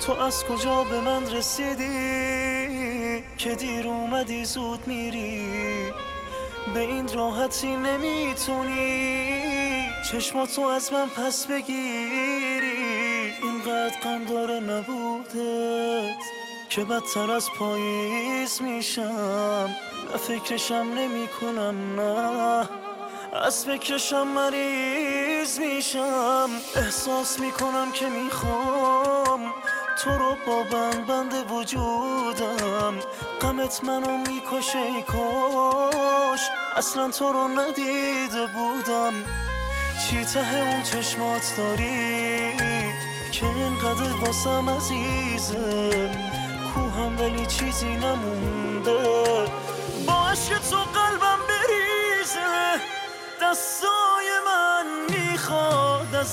تو از کجا به من رسیدی که دیر اومدی زود میری؟ به این راحتی نمیتونی چشماتو از من پس بگیری. اینقدر غم داره نبودت که بدتر از پاییز میشم. نه فکرشم نمی کنم، نه از فکرشم مریض میشم. احساس میکنم که میخوام تو رو با بند وجودم. غمت منو میکشه، ای کاش اصلا تو رو ندیده بودم. چی ته اون چشمات داری که اینقدر واسم عزیزه؟ کوهم ولی چیزی نمونده، با عشق تو قلبم بریزه. دستای من میخواد از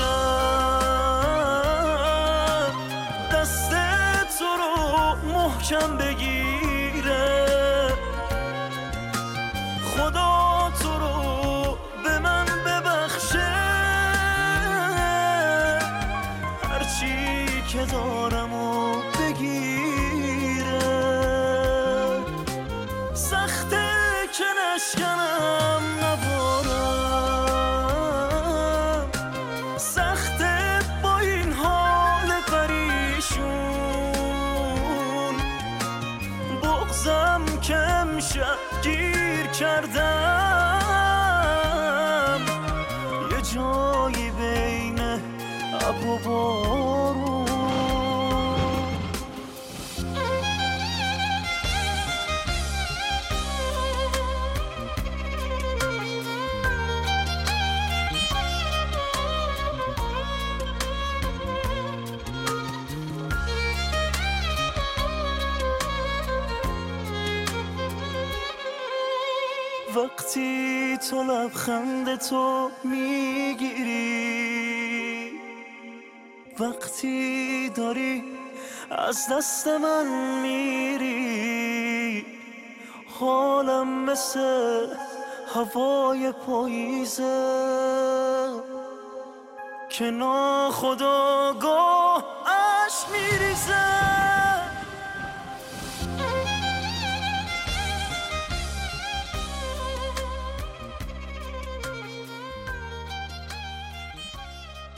امشب دست تو رو محکم بگیره. خدا تو رو به من ببخشه، هرچی که دارم و بگیره. سخته که نشکنم نبارم، سخته با این حال پریشون. بغضم که امشب گیر کردم یه جایی بین ابر و بارون. وقتی تو لبخند تو میگیری، وقتی داری از دست من میری، حالم مثل هوای پاییزه که ناخودآگاه